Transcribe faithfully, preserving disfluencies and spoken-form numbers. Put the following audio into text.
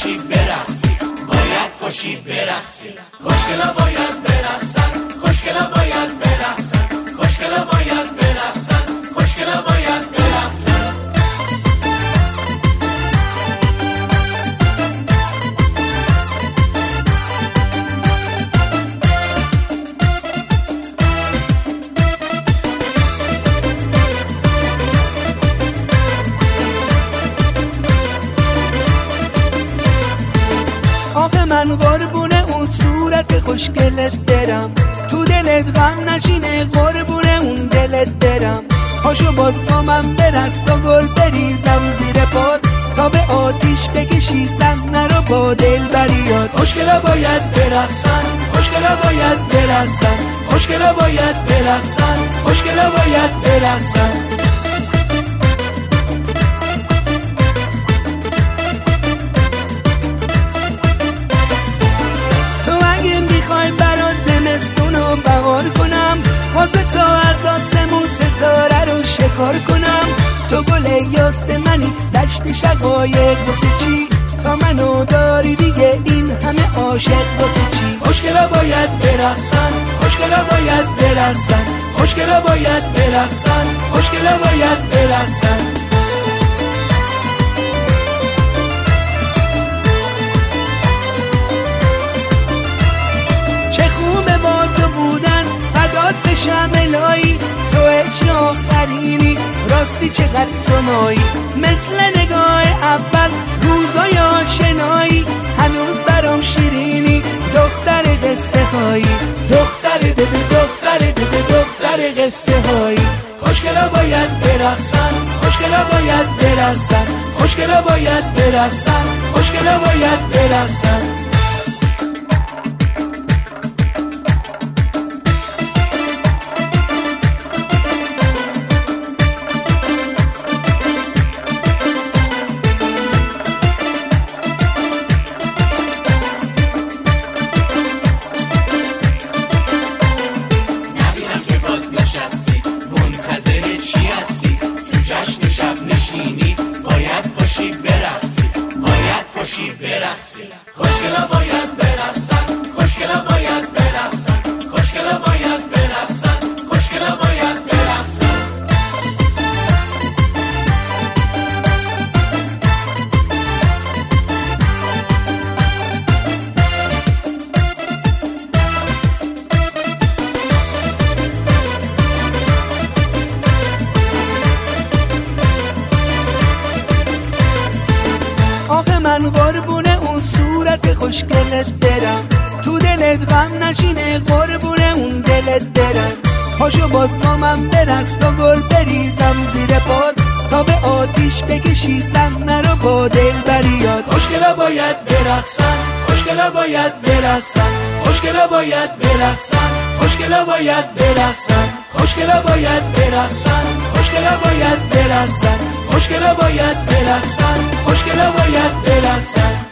پاشید برقصید، باید پاشید برقصید. خوشگلا باید برقصن، خوشگلا باید برقصن، خوشگلا باید برقصن، خوشگلا باید برقصن. آخه من قربونه اون صورت خوشگلت برم، تو دلت غم نشینه قربونه اون دلت برم. پاشو باز با من برقص تا گل بریزم زیر پات، تا به آتیش بکشی صحنه رو با دلبریات. خوشگلا باید برقصن، خوشگلا باید برقصن، خوشگلا باید برقصن، خوشگلا باید برقصن. زمستونو بهار کنم، واسه تا از آسمون ستاره رو شکار کنم. تو گل یاسمنی دشت شقایق واسه چی؟ تا منو داری دیگه این همه عاشق واسه چی؟ خوشگلا باید برقصن، خوشگلا باید برقصن، خوشگلا باید برقصن، خوشگلا باید برقصن. بشم الهی تو عشق آخرینی، راستی چقدر تو مایی، مثل نگاه اول روزای آشنایی، هنوز برام شیرینی دختر قصه هایی، دختر دده دختر دده دختر قصه هایی. خوشگلا باید برقصن، خوشگلا باید برقصن، خوشگلا باید برقصن، خوشگلا باید برقصن. منتظر چی هستی؟ تو جشن شب نشینی، باید پاشید برقصید، باید پاشید برقصید. خوشگلا باید برقصن، خوشگلا باید برقصن، خوشگلا باید برقصن، خوشگلا باید برقصن. آخه من قربونه اون صورت خوشگلت برم، تو دلت غم نشینه قربونه اون دلت برم. پاشو باز با من برقص تا گل بریزم زیر پات، تا به آتیش بکشی صحنه رو با دلبریات. خوشگلا باید برقصن، خوشگلا باید برقصن، خوشگلا باید برقصن، خوشگلا باید برقصن، خوشگلا باید برقصن، خوشگلا باید برقصن، خوشگلا باید برقصن، خوشگلا باید برقصن.